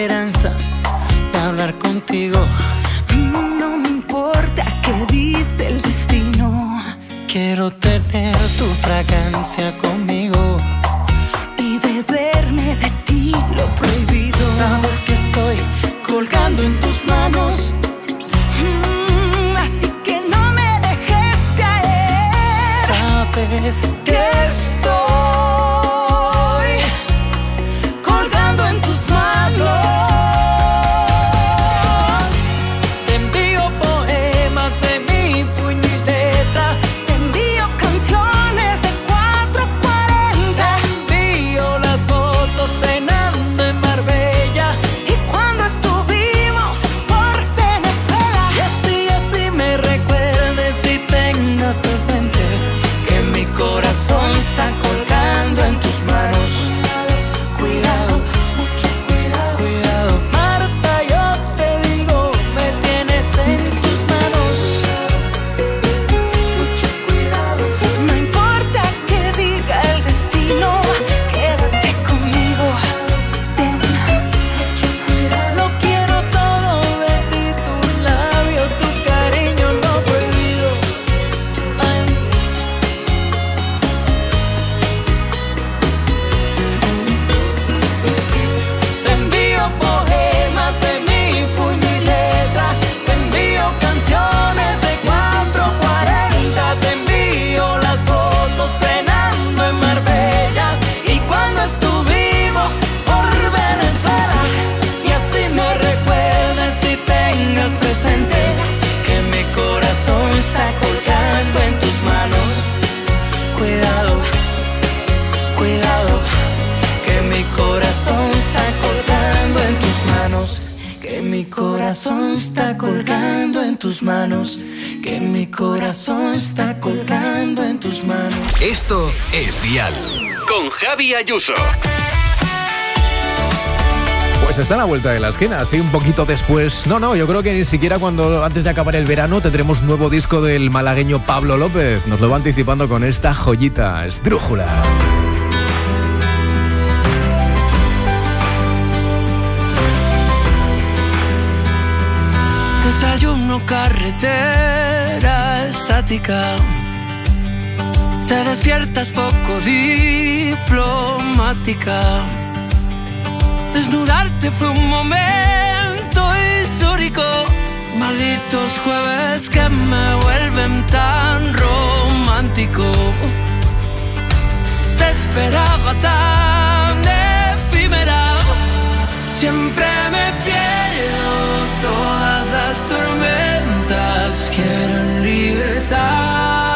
esperanza de hablar contigo. No me importa qué dice el destino. Quiero tener tu fragancia conmigo y beberme de ti lo prohibido. Sabes que estoy colgando en tus manos, así que no me dejes caer. Sabes que estoy colgando en tus manos. Te envío poemas de mi puño y letra. Te envío canciones de 440. Te envío las fotos cenando en Marbella y cuando estuvimos por Venezuela. Y así me recuerdes y tengas presente que mi corazón está colgando en tus manos. Cuidado, mucho cuidado, cuidado. Marta, yo te digo, me tienes en tus manos. Mucho cuidado. No importa qué diga el destino, quédate conmigo. Mucho cuidado. Lo quiero todo de ti, tu labio, tu cariño, lo prohibido. Ay. Te envío poemas de mi puño y letra. Te envío canciones de 440. Te envío las fotos cenando en Marbella y cuando estuvimos por Venezuela. Y así me recuerdes y tengas presente que mi corazón está colgando en tus manos. Cuidado, cuidado, que mi corazón está colgando en tus manos. Que mi corazón está colgando en tus manos. Que mi corazón está colgando en tus manos. Esto es Dial con Javi Ayuso. Pues está a la vuelta de la esquina, así un poquito después. No, yo creo que ni siquiera antes de acabar el verano tendremos nuevo disco del malagueño Pablo López. Nos lo va anticipando con esta joyita, Esdrújula. Desayuno, carretera estática. Te despiertas poco diplomática. Desnudarte fue un momento histórico. Malditos jueves que me vuelven tan romántico. Te esperaba tan efímera. Siempre me pierdo todas las tormentas. Quiero libertad.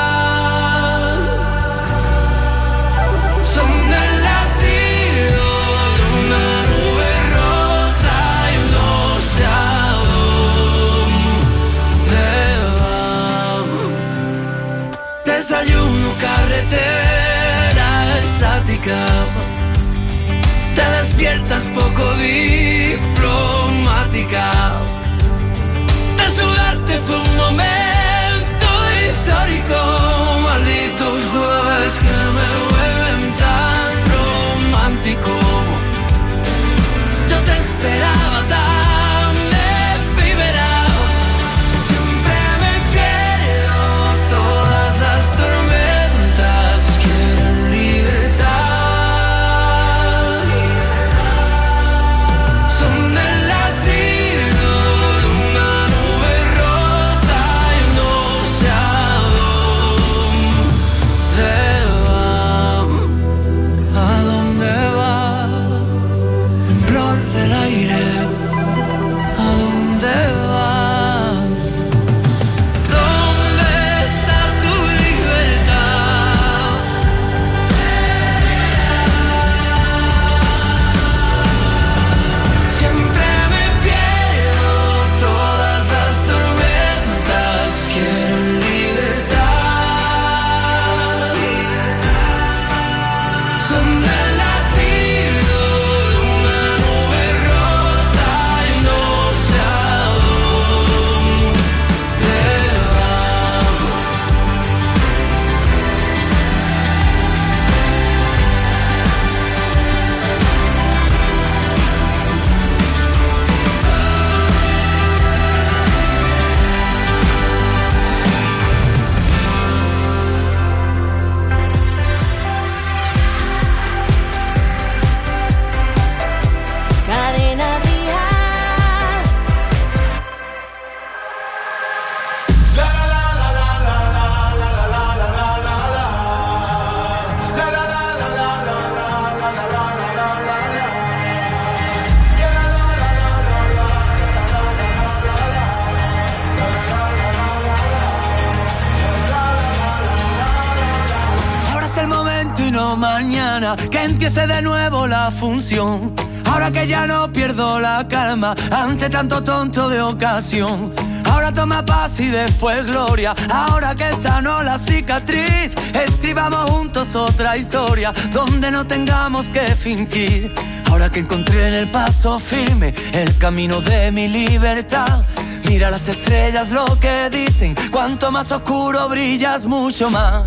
Son el latido de una nube rota y no sé a dónde va. Desayuno, carretera estática. Te despiertas poco diplomática. Desnudarte fue un momento histórico. Malditos jueves que me vuelven tan romántico. Yo te esperaba tan efímera. Siempre me pierdo todas las tormentas. Quiero libertad. Son el latido gloria, que empiece de nuevo la función. Ahora que ya no pierdo la calma ante tanto tonto de ocasión. Ahora toma paz y después gloria. Ahora que sanó la cicatriz, escribamos juntos otra historia donde no tengamos que fingir. Ahora que encontré en el paso firme el camino de mi libertad, mira las estrellas lo que dicen, cuanto más oscuro brillas mucho más.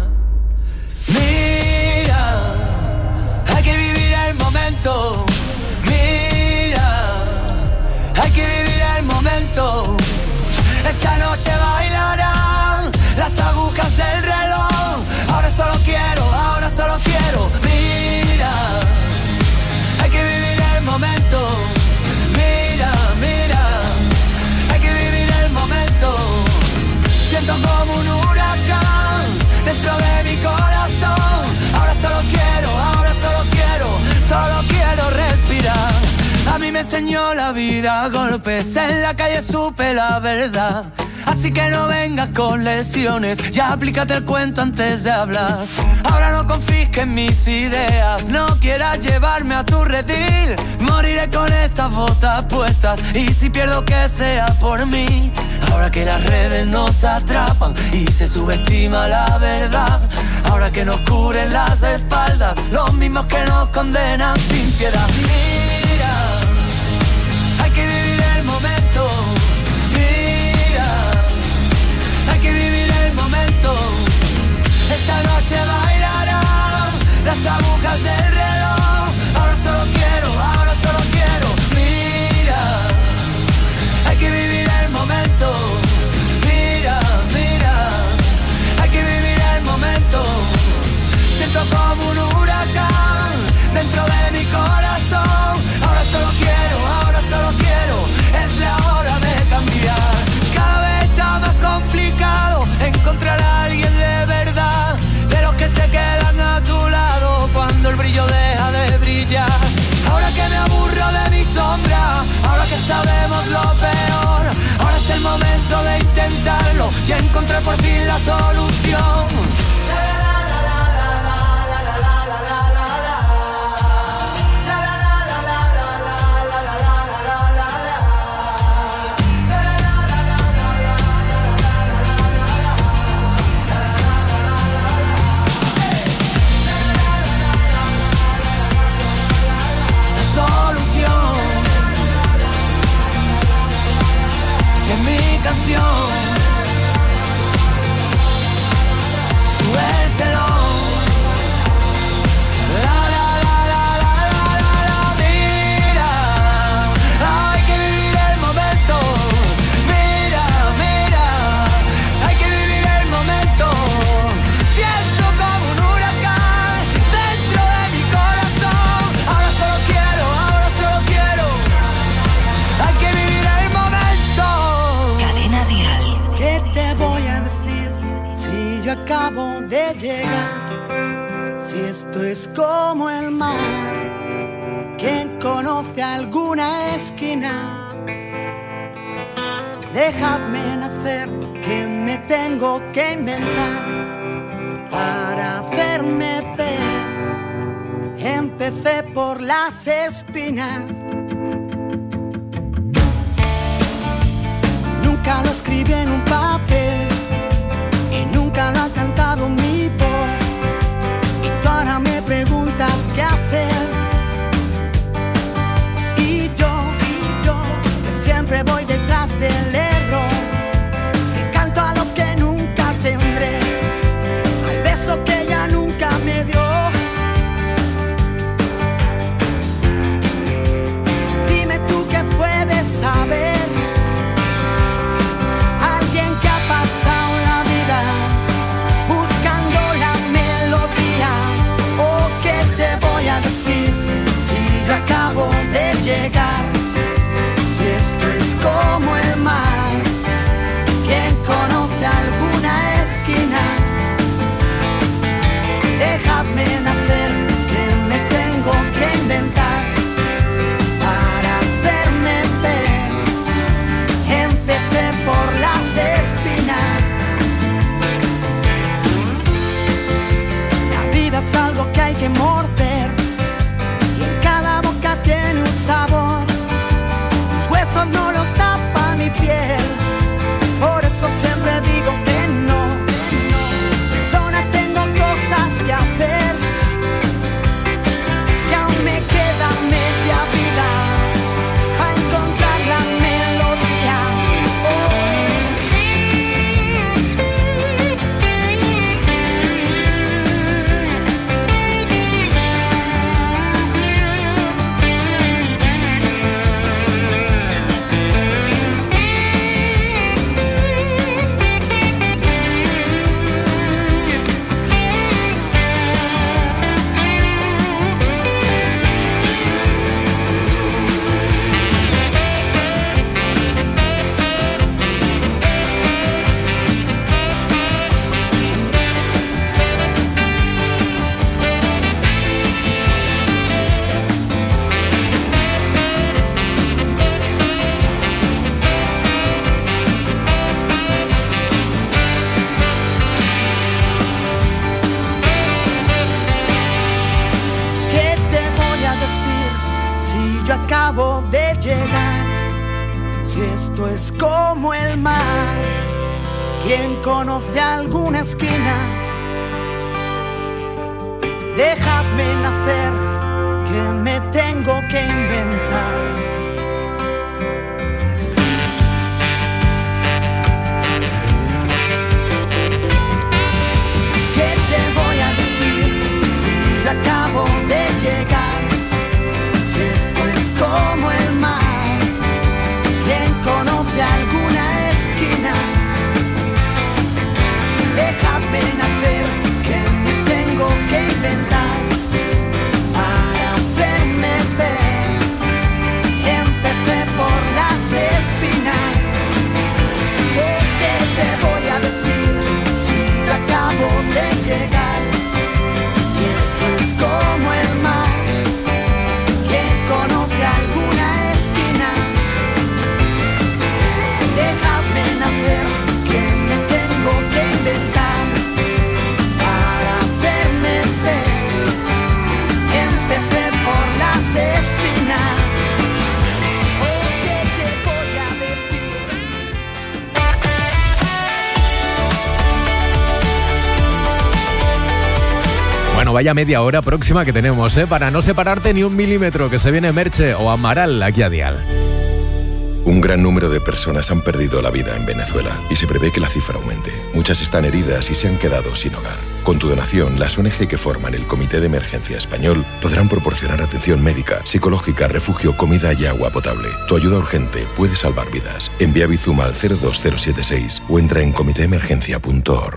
Mira, hay que vivir el momento. Mira, hay que vivir el momento. Esta noche bailarán las agujas del reloj. Ahora solo quiero. Mira, hay que vivir el momento. Mira, hay que vivir el momento. Siento como un huracán dentro de mi corazón. Ahora solo quiero respirar. A mí me enseñó la vida a golpes, en la calle supe la verdad. Así que no vengas con lesiones, ya aplícate el cuento antes de hablar. Ahora no confisques mis ideas, no quieras llevarme a tu redil. Moriré con estas botas puestas, y si pierdo que sea por mí. Ahora que las redes nos atrapan y se subestima la verdad. Ahora que nos cubren las espaldas los mismos que nos condenan sin piedad. Mira, hay que vivir el momento. Mira, hay que vivir el momento. Esta noche bailarán las agujas del reloj. Ahora solo quiero. Mira, hay que vivir el momento. Mira, hay que vivir el momento. Siento como un huracán dentro de mi corazón. Ahora solo quiero, es la hora de cambiar. Cada vez está más complicado encontrar a alguien de verdad, de los que se quedan a tu lado cuando el brillo deja de brillar. Ahora que me aburro de mi sombra, ahora que sabemos lo peor, ahora es el momento de intentarlo y encontrar por fin la solución. Suéltelo. La la la la la la la. Mira, hay que vivir el momento. Mira, hay que vivir el momento. Siento como un huracán dentro de mi corazón. Ahora solo quiero. Hay que vivir el momento. Cadena Dial. ¿Qué te voy a decir si yo acabo de llegar? Si esto es como el mar, ¿quién conoce alguna esquina? Dejadme nacer, que me tengo que inventar para hacerme ver. Empecé por las espinas. Nunca lo escribí en un papel y nunca lo ha cantado mi voz. Y tú ahora me preguntas qué hacer. Y yo, que siempre voy detrás del error, que canto a lo que nunca tendré, al beso que ya nunca me dio. Dime tú qué puedes saber. Alguien que esto es como el mar. ¿Quién conoce alguna esquina? Dejadme nacer, que me tengo que inventar. Acabo de llegar, si esto es como el mar, ¿quién conoce alguna esquina? Dejadme nacer, que me tengo que inventar para hacerme ver. Empecé por las espinas, ¿qué te voy a decir si acabo de llegar? Como el mar, ¿quién conoce alguna esquina? Dejadme nacer, que me tengo que inventar para hacerme ver. Empecé por las espinas, ¿qué te voy a decir? Bueno, vaya media hora próxima que tenemos, para no separarte ni un milímetro, que se viene Merche o Amaral aquí a Dial. Un gran número de personas han perdido la vida en Venezuela y se prevé que la cifra aumente. Muchas están heridas y se han quedado sin hogar. Con tu donación, las ONG que forman el Comité de Emergencia Español podrán proporcionar atención médica, psicológica, refugio, comida y agua potable. Tu ayuda urgente puede salvar vidas. Envía Bizum al 02076 o entra en comitéemergencia.org.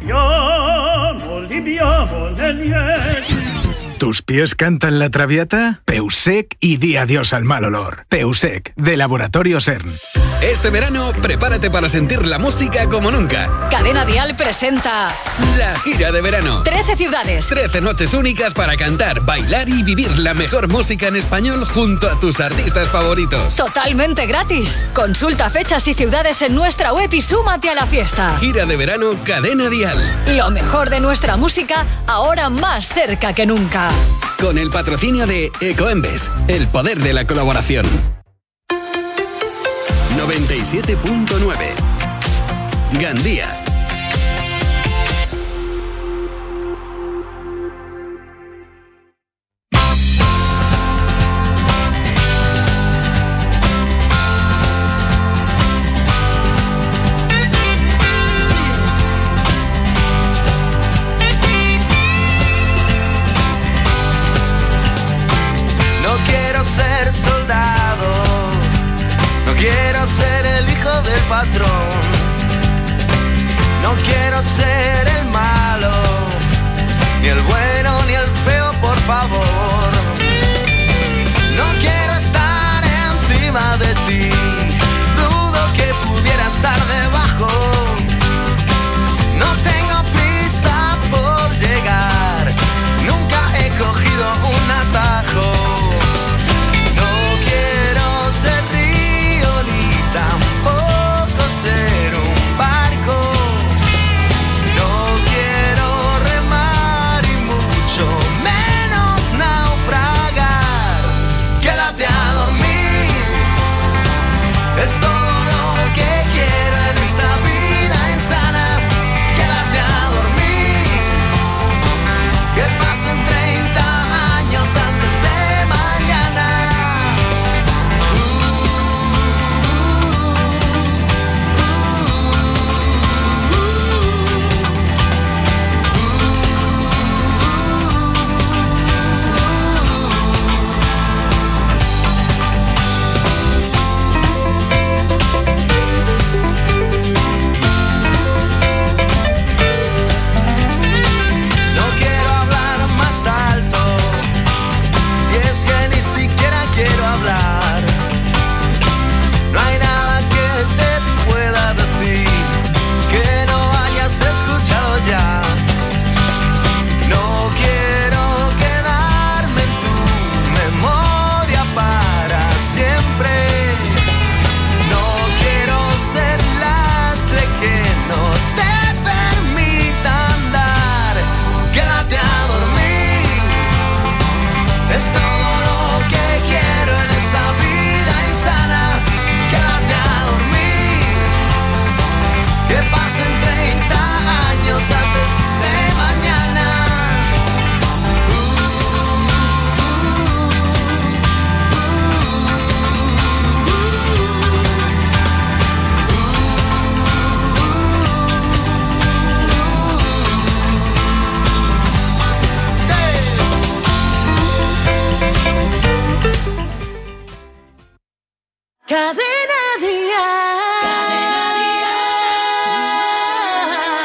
¿Tus pies cantan la Traviata? Peusec y di adiós al mal olor. Peusec, de Laboratorio CERN. Este verano, prepárate para sentir la música como nunca. Cadena Dial presenta la gira de verano. 13 ciudades. 13 noches únicas para cantar, bailar y vivir la mejor música en español junto a tus artistas favoritos. Totalmente gratis. Consulta fechas y ciudades en nuestra web y súmate a la fiesta. Gira de verano, Cadena Dial. Lo mejor de nuestra música, ahora más cerca que nunca. Con el patrocinio de Ecoembes, el poder de la colaboración. 97.9 Gandía. Ser soldado, no quiero ser el hijo del patrón, no quiero ser el malo, ni el bueno ni el feo, por favor. No quiero estar encima de ti, dudo que pudiera estar debajo. No tengo prisa por llegar, nunca he cogido un atajo. Ser río ni tampoco ser un barco. No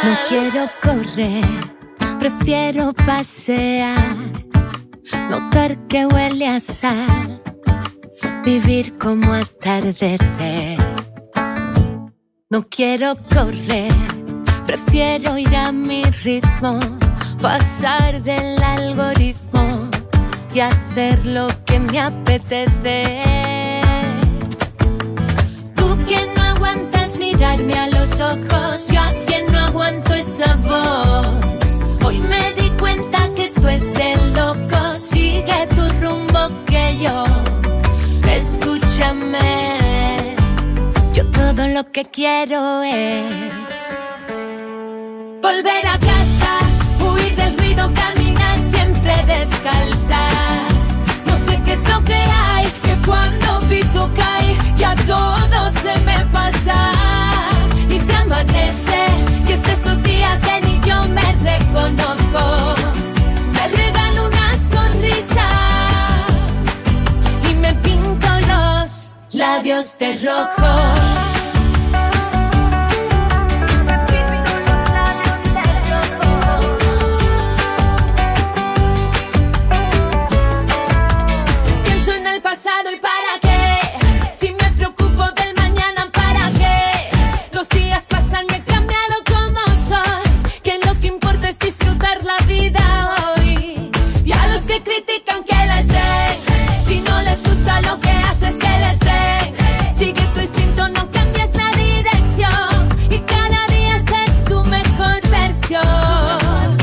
No quiero correr, prefiero pasear, notar que huele a sal, vivir como atardecer. No quiero correr, prefiero ir a mi ritmo, pasar del algoritmo y hacer lo que me apetece. Tú que no aguantas mirarme a los ojos, yo a quien no aguanto esa voz. Hoy me di cuenta que esto es de locos, sigue tu rumbo que yo. Escúchame, yo todo lo que quiero es volver a casa, huir del ruido, caminar siempre descalza. No sé qué es lo que hay, que cuando piso cae, ya todo se me pasa. Y se amanece, y es de esos días que ni yo me reconozco. Me regalo una sonrisa y me pinto los labios de rojo. ¿Y para qué? Si me preocupo del mañana, ¿para qué? Los días pasan y he cambiado como soy, que lo que importa es disfrutar la vida hoy. Y a los que critican que les den, si no les gusta lo que haces, que les den. Sigue tu instinto, no cambies la dirección, y cada día sé tu mejor versión.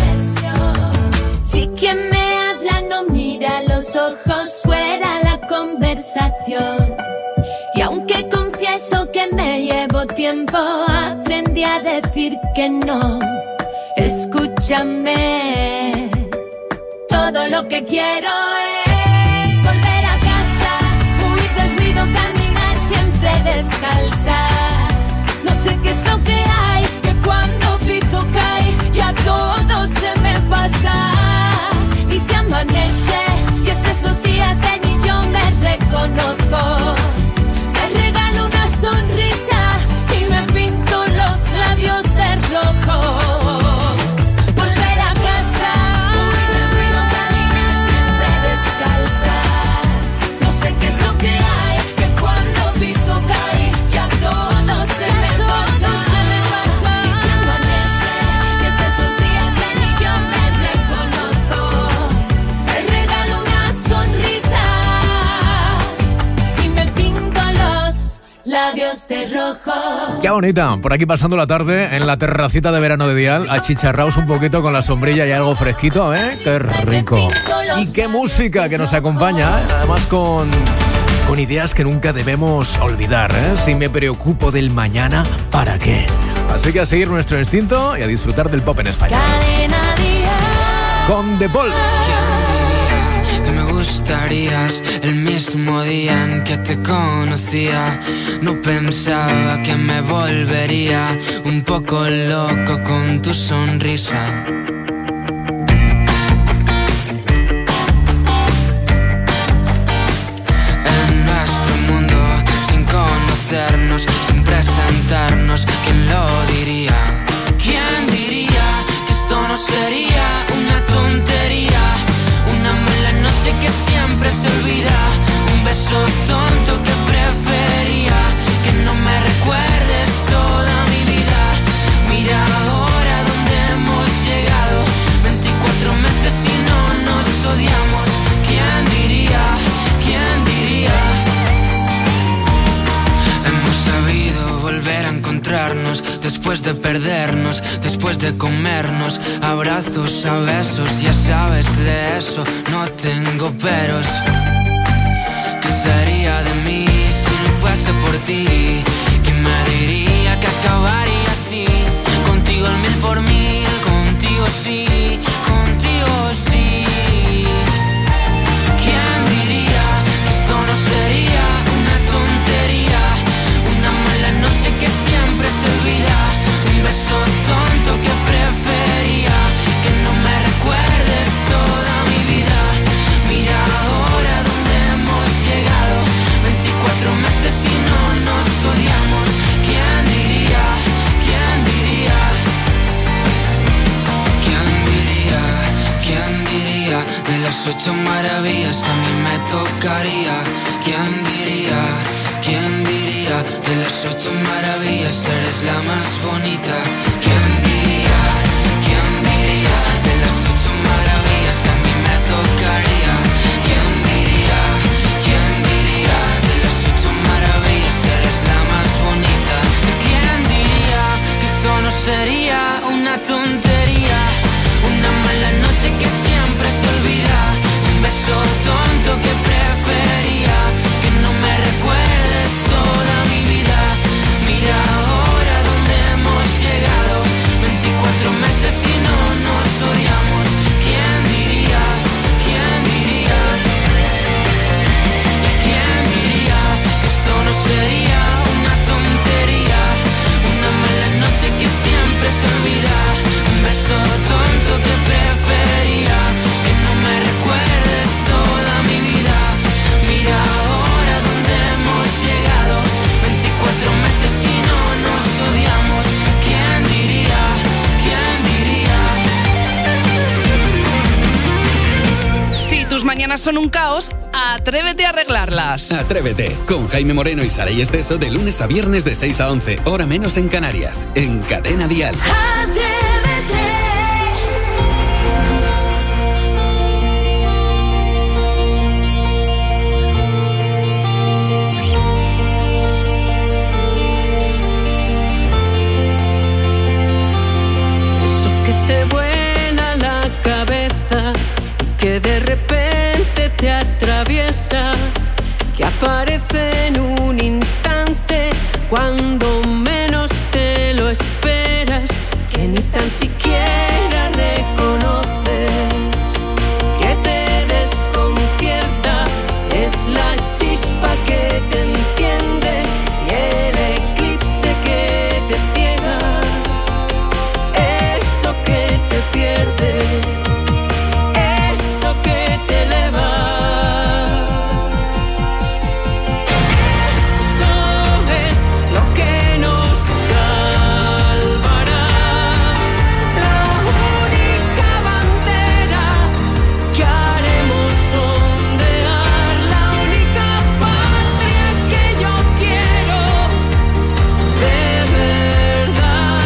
Si quien me habla no mira los ojos, fuera la conversación. Y aunque confieso que me llevo tiempo, aprendí a decir que no. Escúchame, todo lo que quiero es volver a casa, huir del ruido, caminar siempre descalza. No sé qué es lo que hay, que cuando piso cae, ya todo se me pasa. Y se amanece, y es de esos días que ni yo me reconozco. Me regalo una sonrisa y me pinto los labios de rojo. Volver a casa, huir del ruido, caminar siempre descalza. No sé qué es lo que hay, que cuando piso cae, ya todo se me pasa. Y se amanece, y es de esos días que ni yo me reconozco. Me regalo una sonrisa y me pinto los labios de rojo. Qué bonita, por aquí pasando la tarde en la terracita de verano de Dial, achicharraos un poquito con la sombrilla y algo fresquito, ¿eh? Qué rico. Y qué música que nos acompaña, ¿eh? Además con ideas que nunca debemos olvidar, ¿eh? Si me preocupo del mañana, ¿para qué? Así que a seguir nuestro instinto y a disfrutar del pop en español. Con The Paul. Que me gustarías el mismo día en que te conocía. No pensaba que me volvería un poco loco con tu sonrisa. En nuestro mundo, sin conocernos, sin presentarnos, ¿quién lo diría? ¿Quién diría que esto no sería una tontería? Una mala noche que siempre se olvida, un beso tonto que prefería que no me recuerdes toda mi vida. Mira ahora dónde hemos llegado, 24 meses y no nos odiamos. ¿Quién diría? ¿Quién diría? Hemos sabido volver a encontrarnos después de perdernos, después de comernos, abrazos a besos. Ya sabes de eso, no tengo peros. ¿Qué sería de mí si no fuese por ti? ¿Quién me diría que acabaría así? Contigo al 1000%, contigo sí, contigo sí. ¿Quién diría que esto no sería una tontería? Una mala noche que siempre se olvida, un beso tonto que prefería que no me recuerdes toda mi vida. Mira ahora dónde hemos llegado, 24 meses y no nos odiamos. ¿Quién diría? ¿Quién diría? De las 8 maravillas a mí me tocaría. ¿Quién diría? ¿Quién diría? De las 8 maravillas eres la más bonita. ¿Quién diría? ¿Quién diría? De las 8 maravillas a mí me tocaría. ¿Quién diría? ¿Quién diría? De las 8 maravillas eres la más bonita. ¿Quién diría que esto no sería una tontería? Una mala noche que siempre se olvida. Un beso tonto que prefería que no me recuerdes toda mi vida. Mira ahora dónde hemos llegado. 24 meses y no nos odiamos. ¿Quién diría? ¿Quién diría? ¿Y quién diría que esto no sería una tontería? Una mala noche que siempre se olvida. Un beso tonto que prefería que no me recuerdes toda mi vida. Mira ahora dónde hemos llegado. 24 meses y no nos odiamos. ¿Quién diría? ¿Quién diría? Si tus mañanas son un caos, atrévete a arreglarlas. Atrévete, con Jaime Moreno y Saray Esteso, de lunes a viernes de 6 a 11, hora menos en Canarias, en Cadena Dial. Eso que te vuela la cabeza y que de repente te atraviesa, que aparece en un instante cuando menos te lo esperas, que ni tan siquiera reconoces, que te desconcierta, es la chispa que te enciende y el eclipse que te ciega, eso que te pierde, eso que te eleva. Eso es lo que nos salvará, la única bandera que haremos ondear, la única patria que yo quiero de verdad.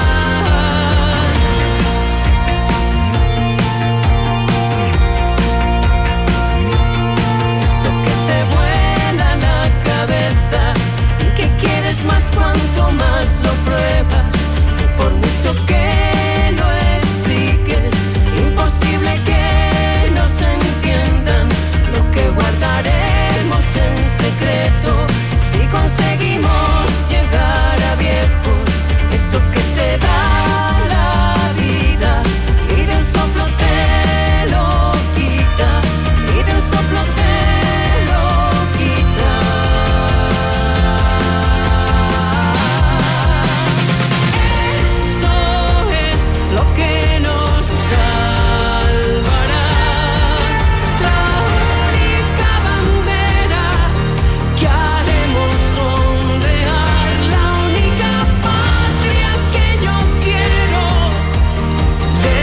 Eso que te vuela la cabeza y que quieres más cuanto más lo pruebas, que por mucho que lo expliques, imposible que nos entiendan lo que guardaremos en secreto si conseguimos llegar a viejos. Eso que te da la vida y de un soplo te lo quita, y de un soplo te lo quita. Eso es lo que nos salvará, la única bandera que haremos ondear, la única patria que yo quiero de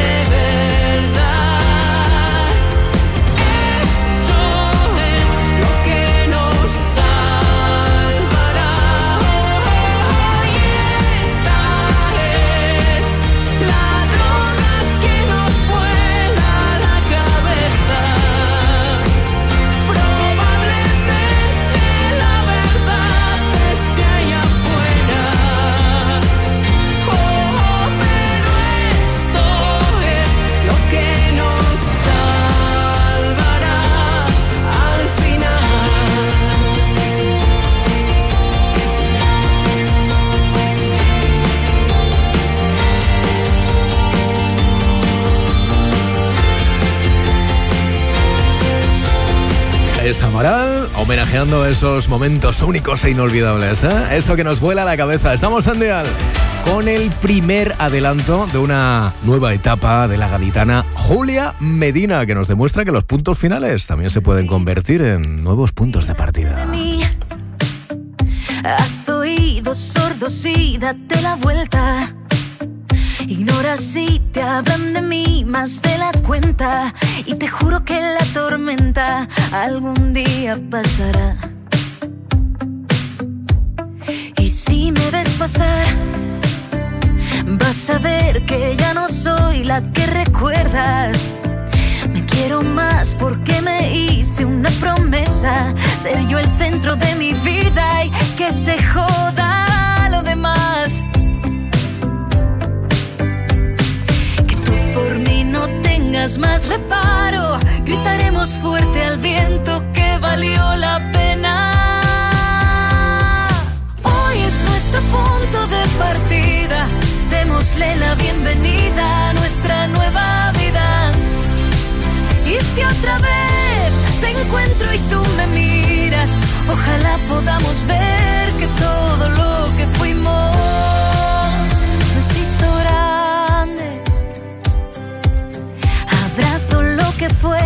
verdad. Eso es lo que nos salvará. Y esta es la droga que nos vuela la cabeza. Probablemente la verdad esté allá afuera. Pero esto es lo que nos salvará al final. Es Amaral, homenajeando esos momentos únicos e inolvidables, ¿eh? Eso que nos vuela la cabeza. Estamos en Dial con el primer adelanto de una nueva etapa de la gaditana Julia Medina, que nos demuestra que los puntos finales también se pueden convertir en nuevos puntos de partida. Haz oídos sordos y date la vuelta. Ignora así te hablan de mí más de la cuenta. Y te juro que la tormenta algún día pasará. Y si me ves pasar, vas a ver que ya no soy la que recuerdas. Me quiero más porque me hice una promesa, ser yo el centro de mi vida y que se joda lo demás. Que tú por mí no tengas más reparo, gritaremos fuerte al viento que valió la pena. Hoy es nuestro punto de partida, démosle la bienvenida a nuestra nueva vida. Y si otra vez te encuentro y tú me miras, ojalá podamos ver que todo lo que fuimos nos hizo grandes. Abrazo lo que fue,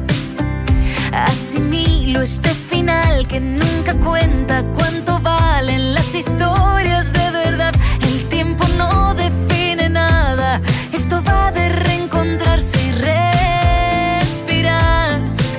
asimilo este final que nunca cuenta cuánto valen las historias de verdad. El tiempo no define nada, esto va de reencontrarse y respirar.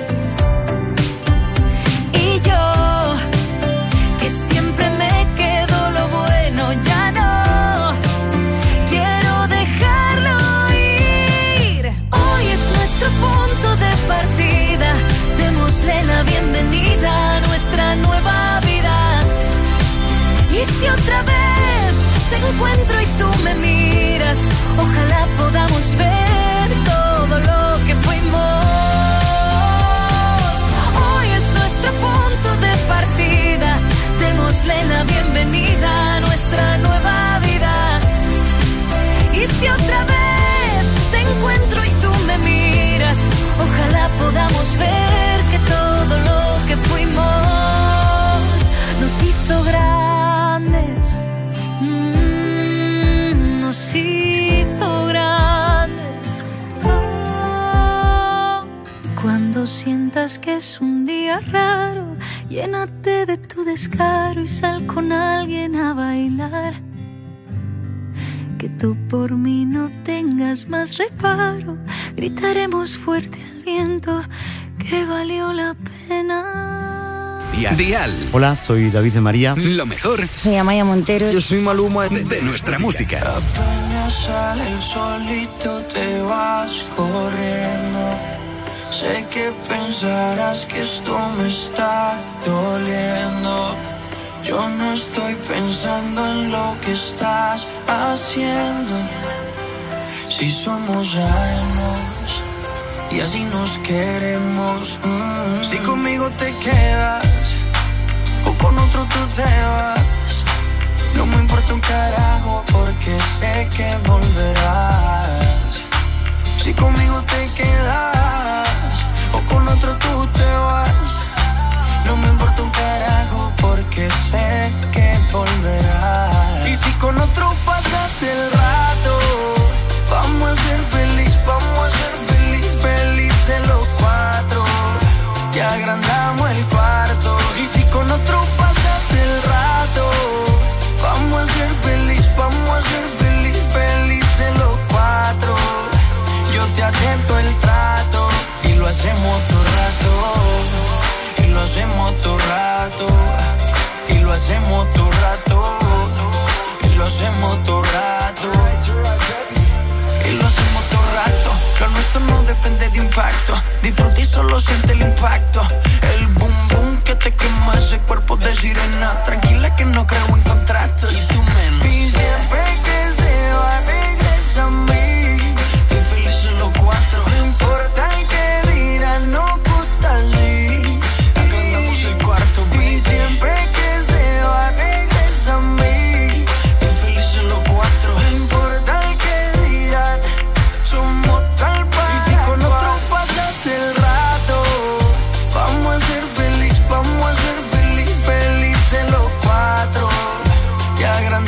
Y yo, que siempre me quedo lo bueno, ya no quiero dejarlo ir. Hoy es nuestro punto de partida, démosle la bienvenida a nuestra nueva vida. Y si otra vez te encuentro y tú me miras, ojalá podamos ver todo lo que fuimos. Hoy es nuestro punto de partida, démosle la bienvenida a nuestra nueva vida. Y si otra vez te encuentro y tú me miras, ojalá podamos ver que todo lo que fuimos nos hizo grandes. Nos hizo grandes. Y cuando sientas que es un día raro, llénate de tu descaro y sal con alguien a bailar. Que tú por mí no tengas más reparo, gritaremos fuerte al viento que valió la pena. Dial. Hola, soy David de María. Lo mejor. Soy Amaya Montero. Yo soy Maluma. De nuestra música. Apenas sale el solito te vas corriendo. Sé que pensarás que esto me está doliendo. Yo no estoy pensando en lo que estás haciendo. Si somos años y así nos queremos. Si conmigo te quedas o con otro tú te vas, no me importa un carajo porque sé que volverás. Si conmigo te quedas o con otro tú te vas, no me importa un carajo porque sé que volverás. Y si con otro pasas el rato, vamos a ser feliz, vamos a ser feliz, felices los cuatro. Que agrandamos el cuarto. Y si con otro pasas el rato, vamos a ser feliz, vamos a ser feliz, felices los cuatro. Yo te acepto el trato y lo hacemos todo rato. Y lo hacemos todo rato. Y lo hacemos todo rato. Y lo hacemos todo rato. Y lo hacemos todo rato. Lo nuestro no depende de impacto. Disfruta y solo siente el impacto. El boom boom que te quema ese cuerpo de sirena. Tranquila que no creo en contratos. Y tú menos. Y siempre que se va regresa a mí. Y felices los cuatro. No importa el que dirán, no gusta así. Acá andamos el cuarto, baby. Y siempre que se va regresa a mí. Y felices los cuatro. No importa el que dirán, somos tal para. Y si con otro pasas el rato, vamos a ser feliz, vamos a ser feliz, felices los cuatro. Que agrandamos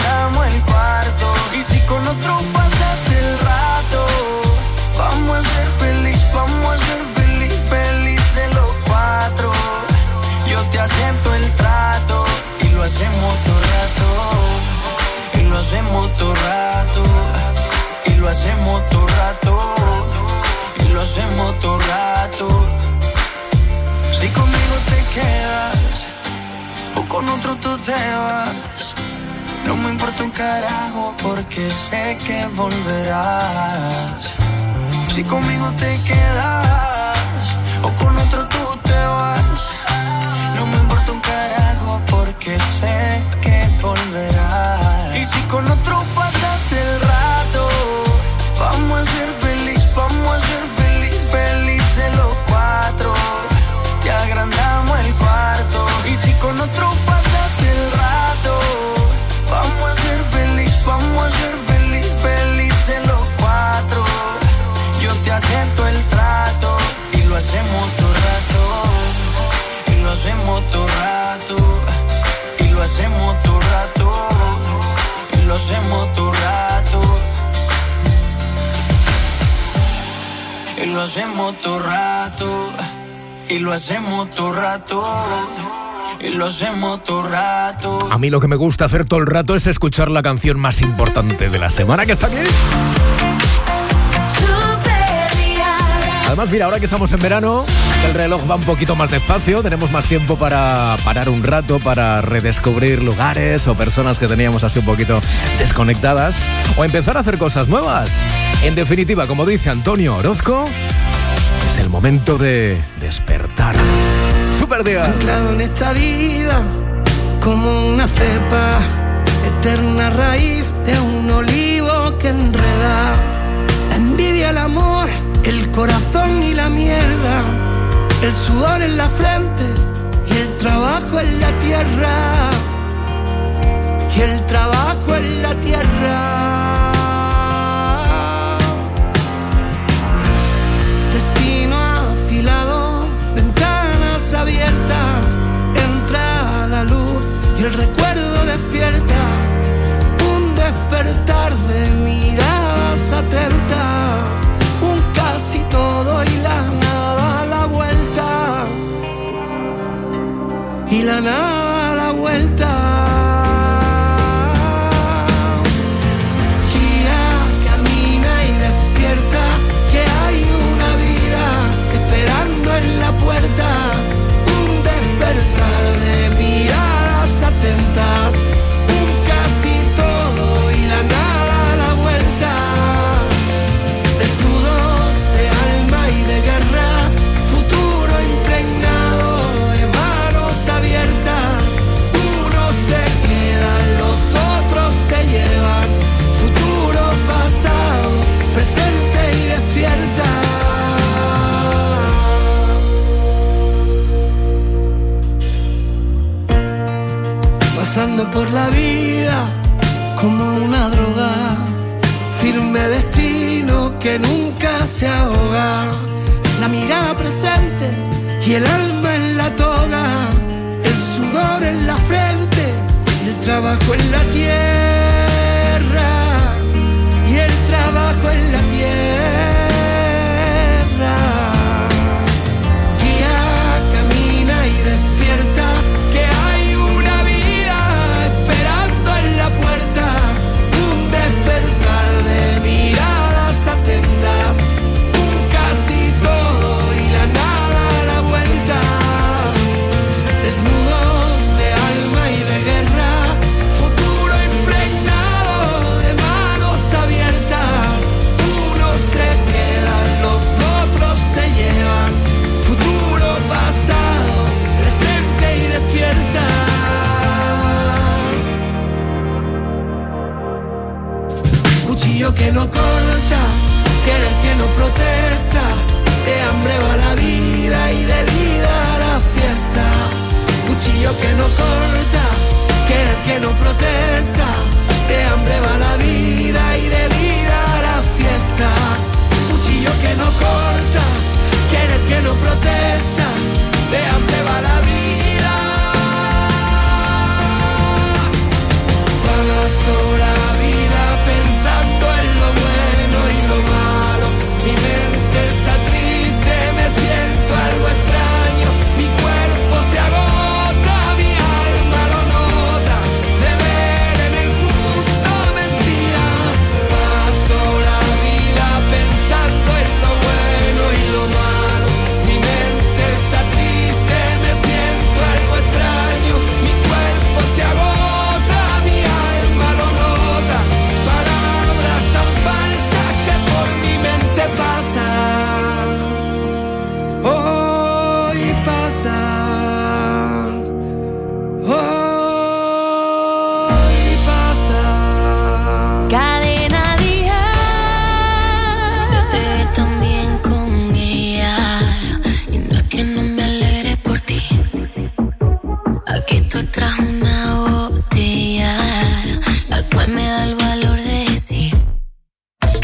hacemos todo rato, y lo hacemos todo rato. Si conmigo te quedas o con otro tú te vas, no me importa un carajo porque sé que volverás. Si conmigo te quedas o con otro tú te vas, no me importa un carajo porque sé que volverás. Y si con otro pasas el rato, vamos a ser felices los cuatro. Y agrandamos el cuarto. Y si con otro pasas el rato, vamos a ser felices los cuatro. Yo te acepto el trato y lo hacemos todo rato, y lo hacemos todo rato, y lo hacemos todo rato, y lo hacemos todo rato, y lo hacemos todo rato, y lo hacemos todo rato, y lo hacemos todo rato. A mí lo que me gusta hacer todo el rato es escuchar la canción más importante de la semana que está aquí. Además, mira, ahora que estamos en verano, el reloj va un poquito más despacio, tenemos más tiempo para parar un rato, para redescubrir lugares o personas que teníamos así un poquito desconectadas, o empezar a hacer cosas nuevas. En definitiva, como dice Antonio Orozco, es el momento de despertar. ¡Súper día! Anclado en esta vida, como una cepa, eterna raíz de un olivo que enreda. La envidia, el amor, el corazón y la mierda, el sudor en la frente y el trabajo en la tierra, y el trabajo en la tierra. Destino afilado, ventanas abiertas, entra la luz y el recuerdo despierta. Un despertar de miradas atentas, un casi todo y la nada a la vuelta, y la nada a la vuelta. Guía, camina y despierta, que hay una vida esperando en la puerta. Un despertar de miradas atentas, un casi todo y la nada a la vuelta. Desnudos de alma y de guerra, futuro impregnado de manos abiertas. Uno se queda, los otros te llevan. Futuro, pasado, presente y despierta. Pasando por la vida como una droga, firme destino que nunca se ahoga. La mirada presente y el alma en la toga, el sudor en la frente y el trabajo en la tierra, y el trabajo en la tierra. Guía, camina y despierta, que hay una vida esperando en la puerta. Un despertar de miradas atentas, un casi todo y la nada a la vuelta. Desnudos de alma y de guerra, futuro impregnado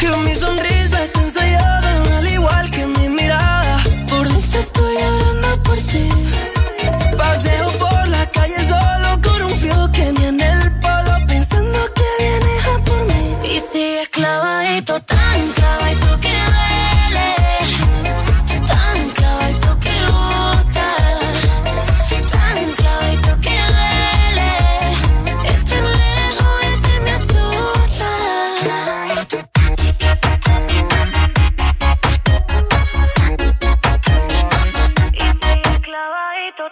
Que mi sonrisa está ensayada, al igual que mi mirada. Por dentro estoy llorando por ti. Paseo por la calle solo con un frío que ni en el polo, pensando que vienes a por mí. Y sigues clavadito, tan clavadito que duele, tan clavadito que gusta, tan clavadito que duele. Estar lejos de ti me asusta. Y sigues clavadito.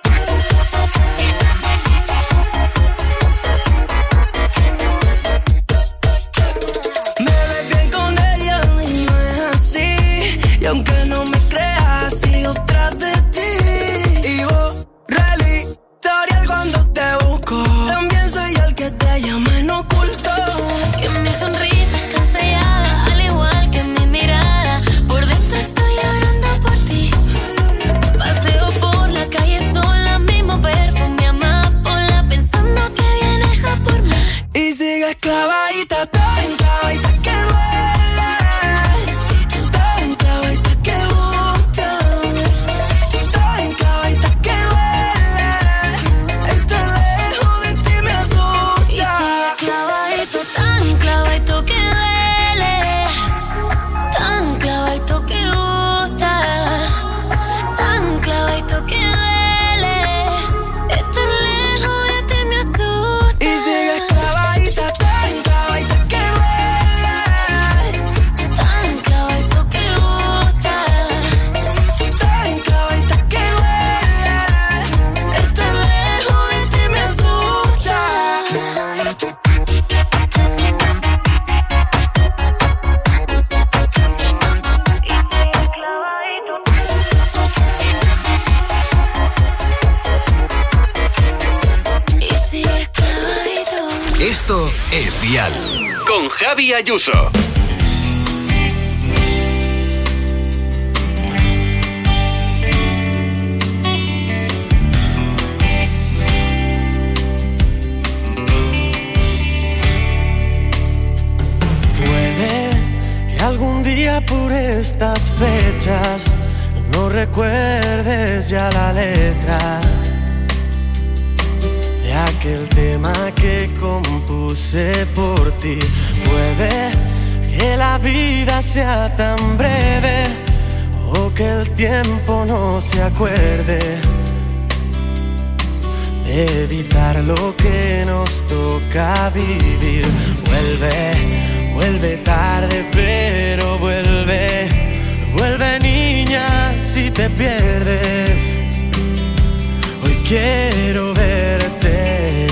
Y aunque no me creas, sigo tras de ti. Y borra el historial cuando te busco. También soy el que te llama en oculto. Que mi sonrisa está sellada, al igual que mi mirada. Por dentro estoy llorando por ti. Paseo por la calle sola, mismo perfume amapola, pensando que vienes a por mí. Y sigues clavadita, tan clavadita que duele, tan clavadita que gusta, tan clavadita que duele. Estar lejos de ti me asusta. Y sigues clavadito, tan clavadito que duele, tan clavadito que gusta, tan clavadito que duele. Estar lejos de ti me asusta. Y sigues clavadita, tan clavadita que duele, tan clavadito que gusta, tan clavadita que duele. Estar lejos de ti me asusta. y sigues clavadito. Esto es Dial. Con Javi Ayuso. Puede que algún día por estas fechas no recuerdes ya la letra de aquel tema que compuse por ti. Puede que la vida sea tan breve o que el tiempo no se acuerde de evitar lo que nos toca vivir. Vuelve tarde, pero vuelve niña si te pierdes. Hoy quiero verte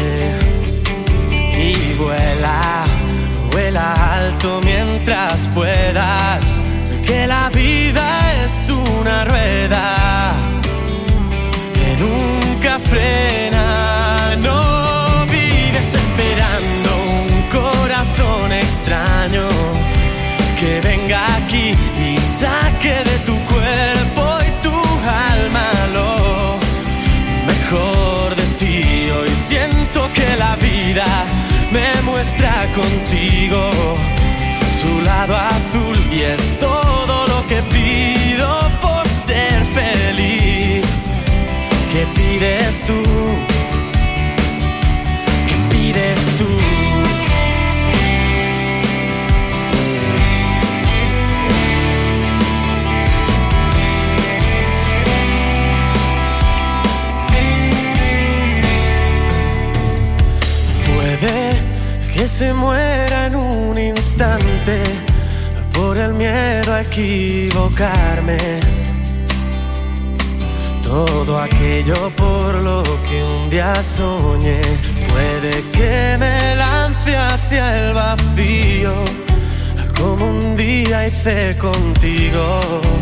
y vuela alto mientras puedas, que la vida es una rueda que nunca frena. No vives esperando un corazón extraño que venga aquí y saque de tu cuerpo y tu alma lo mejor de ti. Hoy siento que la vida me muestra contigo su lado azul y es todo lo que pido por ser feliz. ¿Qué pides tú? ¿Qué pides tú? Puede que se muera en un instante por el miedo a equivocarme. Todo aquello por lo que un día soñé. Puede que me lance hacia el vacío, como un día hice contigo,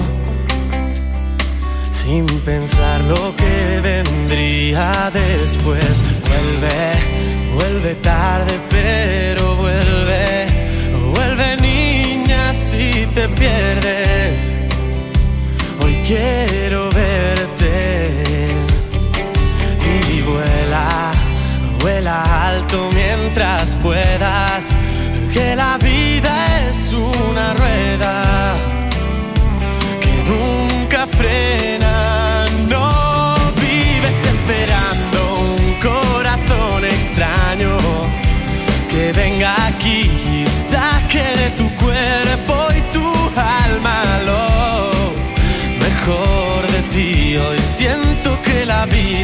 sin pensar lo que vendría después. Vuelve tarde, pero vuelve niña si te pierdes. Hoy quiero verte y vuela alto mientras puedas, que la vida es una rueda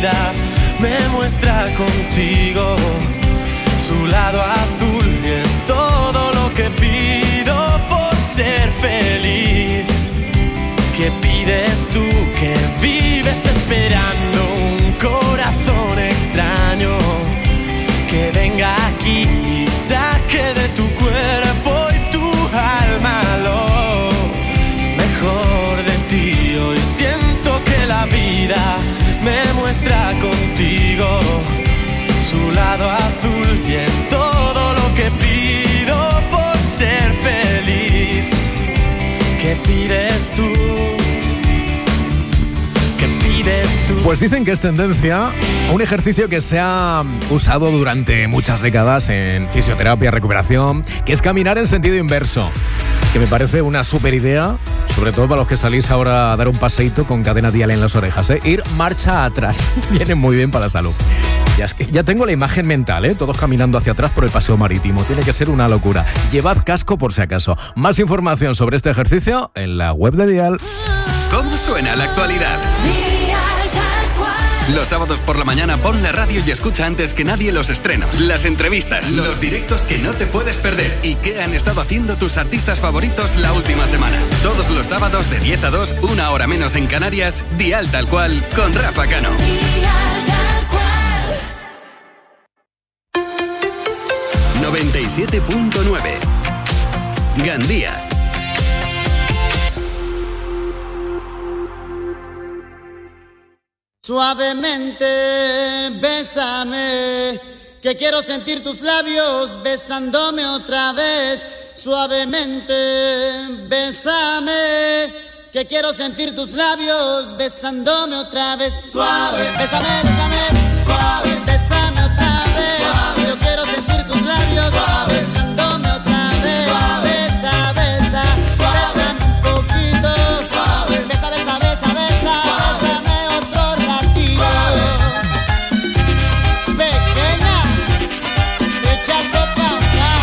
vida me muestra contigo su lado azul y es todo lo que pido por ser feliz. ¿Qué pides tú que vives esperando un corazón extraño que venga aquí y saque de tu cuerpo y tu alma lo mejor de ti? Hoy siento que la vida me muestra contigo su lado azul y es todo lo que pido por ser feliz. ¿Qué pides tú? ¿Qué pides tú? Pues dicen que es tendencia un ejercicio que se ha usado durante muchas décadas en fisioterapia, recuperación, que es caminar en sentido inverso, que me parece una súper idea, sobre todo para los que salís ahora a dar un paseíto con cadena dial en las orejas, ¿eh? Ir marcha atrás, viene muy bien para la salud. Ya tengo la imagen mental, ¿eh? Todos caminando hacia atrás por el paseo marítimo. Tiene que ser una locura. Llevad casco por si acaso. Más información sobre este ejercicio en la web de Dial. ¿Cómo suena la actualidad? Los sábados por la mañana pon la radio y escucha antes que nadie los estrenos, las entrevistas, los directos que no te puedes perder y qué han estado haciendo tus artistas favoritos la última semana. Todos los sábados de 10 a 2, una hora menos en Canarias, Dial Tal Cual con Rafa Cano. 97.9 Gandía. Suavemente, bésame, que quiero sentir tus labios besándome otra vez. Suavemente, bésame, que quiero sentir tus labios besándome otra vez. Suave, bésame, bésame, suave, bésame otra vez. Suave, yo quiero sentir tus labios suave, besándome otra vez. Suave, besa, besa, bésame un poquito. Suave, besa, besa, besa, besa, bésame otro ratito. Pequeña, échate pa' acá.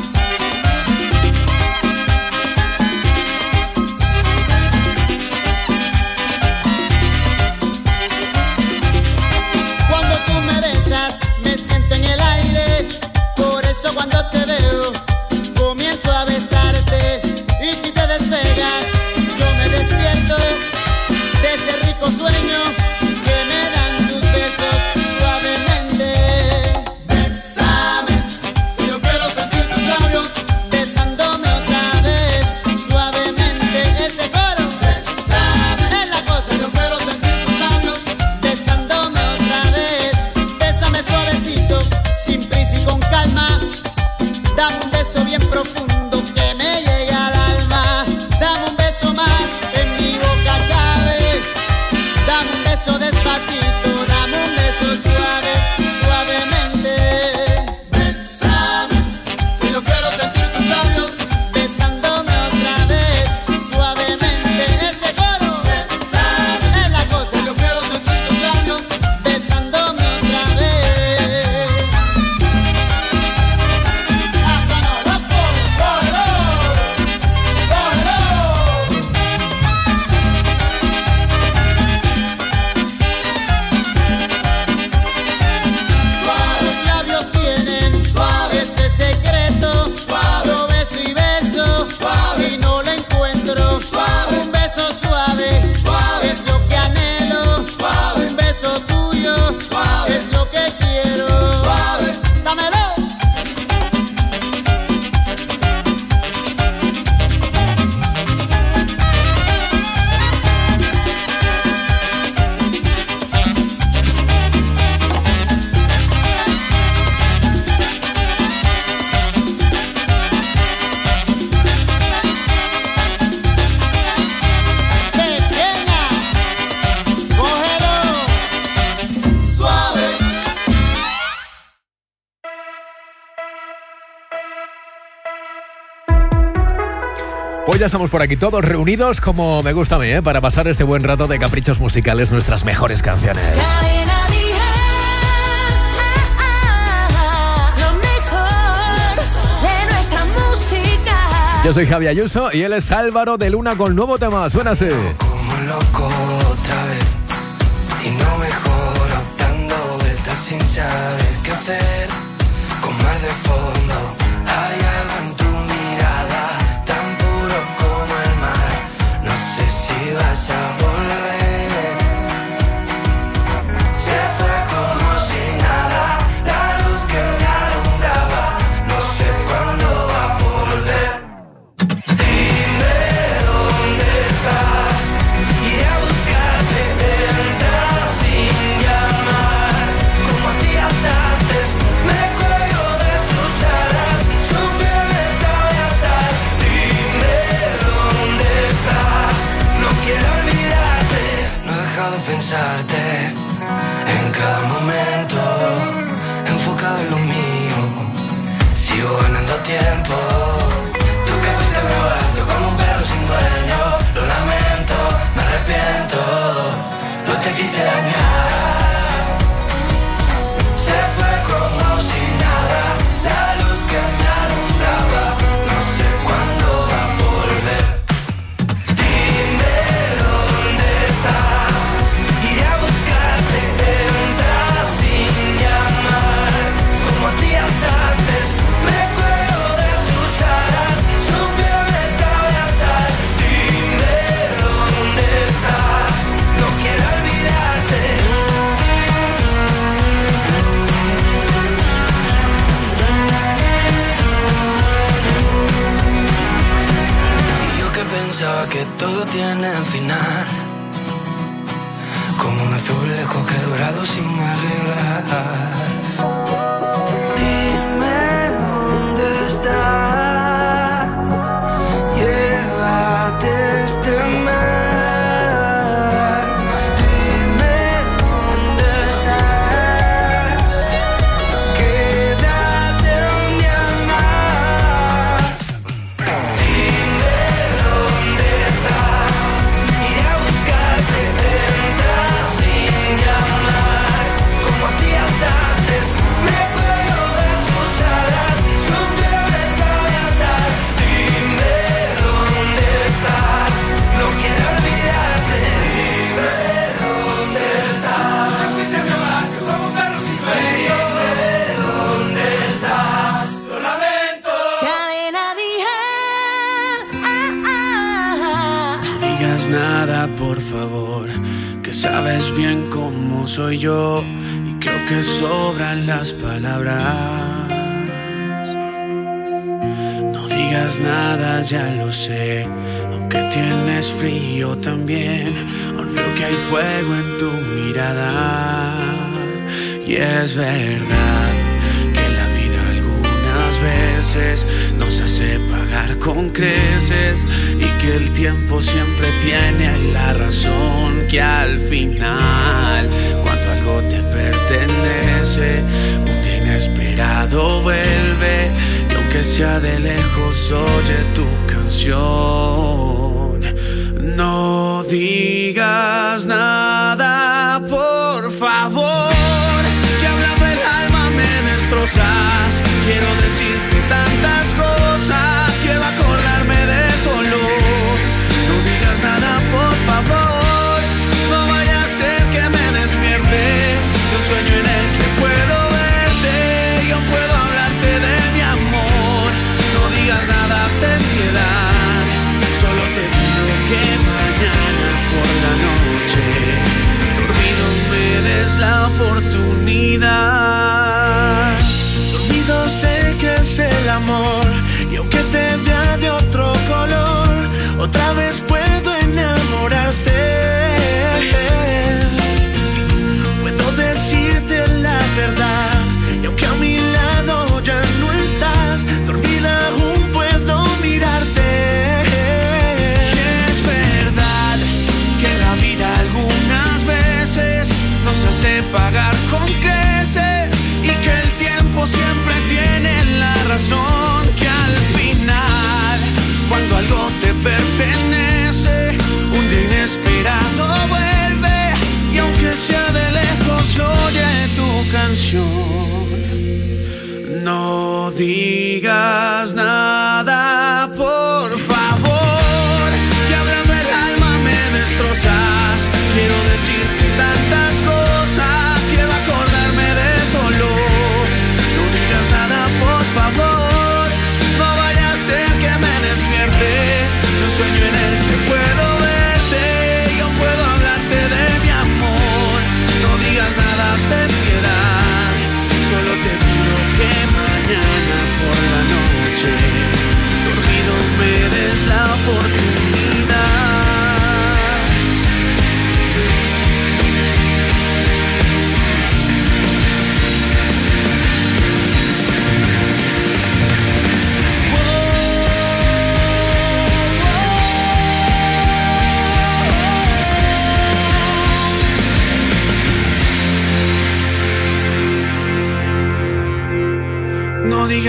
Cuando tú me besas, me siento en el aire. Por eso cuando te veo, comienzo a besarte. Y si te despegas, yo me despierto de ese rico sueño que me dan tus besos suavemente. Bésame, que yo quiero sentir tus labios besándome otra vez suavemente. Ese coro, bésame, es la cosa. Yo quiero sentir tus labios besándome otra vez. Bésame suavecito, sin prisa y con calma. Dame un beso bien profundo que me llega al alma. Dame un beso más, en mi boca cabe. Dame un beso despacito, dame un beso suave, suavemente. Bésame, que yo quiero sentir tus labios besándome otra vez, suavemente. Ese coro, bésame, es la cosa. Yo quiero sentir tus labios besándome otra vez. Hasta no, loco, cógelo, cógelo. Suaves labios tienen, suave ese secreto. Suave, yo beso y beso, suave y no lo encuentro. Suave, un beso suave, suave es lo que anhelo. Suave, un beso tuyo, suave es lo que quiero. Suave, dámelo. Pequeña, cógelo, suave. Pues ya estamos por aquí todos reunidos, como me gusta a mí, para pasar este buen rato de caprichos musicales, nuestras mejores canciones. Cadena Dial, lo mejor de nuestra música. Yo soy Javi Ayuso y él es Álvaro de Luna con nuevo tema. Suena así. Como loco otra vez y no mejoro. sin saber qué hacer, con mar de fondo. Hay algo en tu mirada, tan puro como el mar. No sé si vas a volver. Se fue como si nada, la luz que me alumbraba. No sé cuándo va a volver. Dime dónde estás, iré a buscarte. Entras sin llamar, como hacías antes. Me cuelgo de sus alas, su piel me sabe a sal. Dime dónde estás, no quiero olvidarte. No he dejado de pensarte en cada momento, enfocado en lo mío. Sigo ganando tiempo. Tú que fuiste mi hogar, yo como un perro sin dueño. Lo lamento, me arrepiento, no te quise dañar. Se fue como si nada, la luz que me alumbraba. No sé cuándo va a volver. Dime dónde estás, iré a buscarte. Entras sin llamar, como hacías antes. Me cuelgo de sus alas, su piel me sabe a sal. Dime dónde estás, no quiero olvidarte. Y yo que pensaba que todo tiene final, como un azulejo quebrado sin arreglar. Dime dónde estás, llévate este mal. Dime dónde estás, quédate un día más. Dime dónde estás, iré a buscarte. Entras sin llamar, como hacías antes. Me cuelgo de sus alas, su piel me sabe a sal. Dime dónde estás, no quiero olvidarte. Dime dónde estás. Tú que fuiste mi hogar, yo como un perro sin dueño. Dime dónde estás, lo lamento. Cadena Dial. No digas nada, por favor, que sabes bien cómo soy yo y creo que sobran las palabras. No digas nada, ya lo sé, aunque tienes frío también. Aún veo que hay fuego en tu mirada. Y es verdad que la vida algunas veces nos hace pagar con creces y que el tiempo siempre tiene la razón, que al final, cuando algo te pertenece, un día inesperado vuelve y aunque sea de lejos oye tu canción. No digas nada, por favor, que hablando el alma me destrozas. Quiero decirte tantas cosas, quiero acordarme de color. No digas nada, por favor, no vaya a ser que me despierte de un sueño en el que puedo verte. Yo puedo hablarte de mi amor. No digas nada, ten piedad. Solo te pido que mañana por la noche, dormido, me des la oportunidad. Dormido sé que es el amor, y aunque te vea de otro color, otra vez puedo enamorarte. Puedo decirte la verdad, y aunque a mi lado ya no estás, dormida aún puedo mirarte. Y es verdad que la vida algunas veces nos hace pagar con creces y que el tiempo siempre tiene la razón, que al final, cuando algo te pertenece,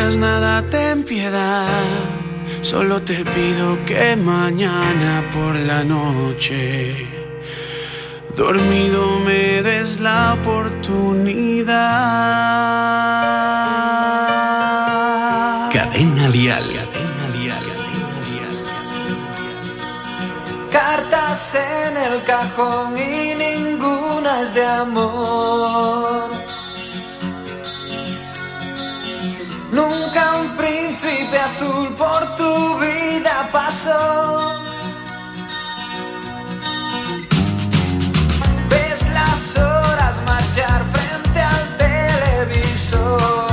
digas nada, ten piedad. Solo te pido que mañana por la noche, dormido, me des la oportunidad. Cadena Dial. Cartas en el cajón y ninguna es de amor. Nunca un príncipe azul por tu vida pasó. Ves las horas marchar frente al televisor.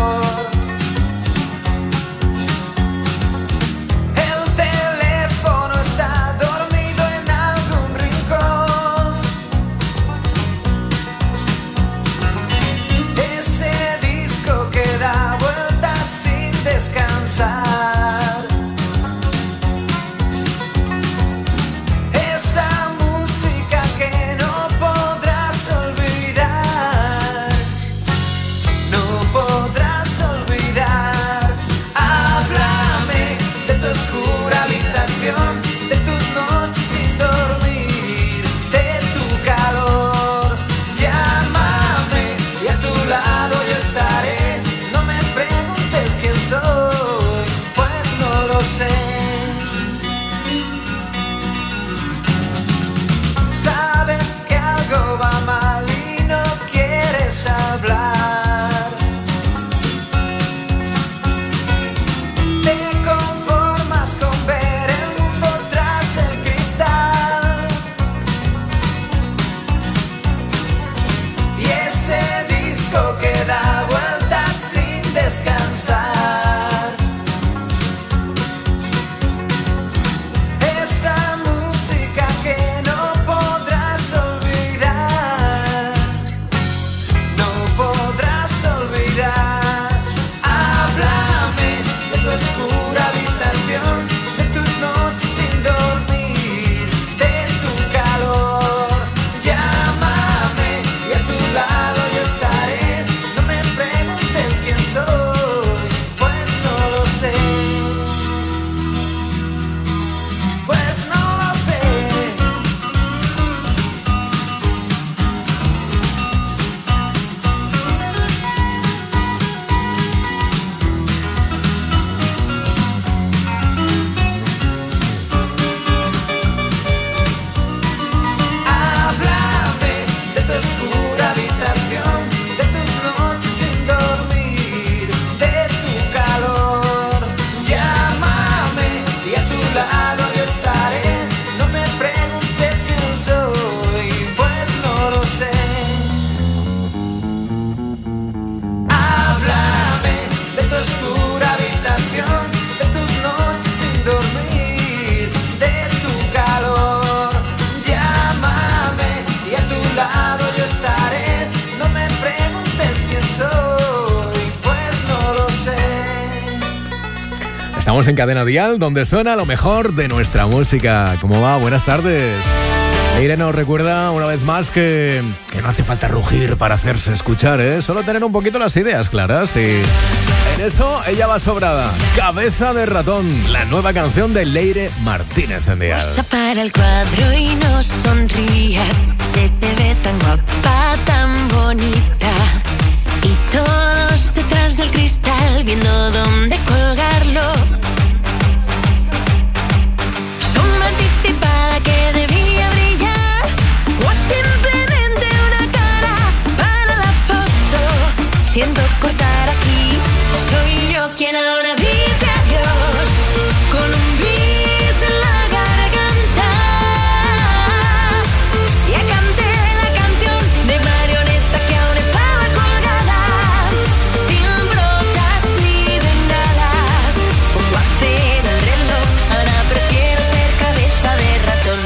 El teléfono está dormido en algún rincón. Ese disco que da vueltas sin descansar. Esa música que no podrás olvidar. No podrás olvidar. Háblame de tu oscura habitación, de tus noches sin dormir, de tu calor. Llámame y a tu lado yo estaré. No me preguntes quién soy, pues no lo sé. Sabes que algo va mal y no quieres hablar. Te conformas con ver el mundo tras el cristal. Y ese disco que da vueltas sin descansar. Esa música que no podrás olvidar. No podrás olvidar. Háblame de tu oscura habitación, de tus noches sin dormir, de tu calor. Llámame y a tu lado yo estaré. No me preguntes quién soy, pues no lo sé. Pues no lo sé. Háblame de tu oscura habitación, de tus noches sin dormir, de tu calor. Llámame y a tu lado yo estaré. No me preguntes quién soy, pues no lo sé. Háblame de tu oscura habitación, de tus noches sin dormir, de tu calor. Llámame y a tu lado yo estaré. No me preguntes quién soy, pues no lo sé. Estamos en Cadena Dial, donde suena lo mejor de nuestra música. ¿Cómo va? Buenas tardes. Leire nos recuerda una vez más que no hace falta rugir para hacerse escuchar, ¿eh? Solo tener un poquito las ideas claras y en eso ella va sobrada. Cabeza de ratón, la nueva canción de Leire Martínez en Dial. Posa para el cuadro y no sonrías. Se te ve tan guapa, tan bonita. Y todos detrás del cristal viendo dónde colgarlo.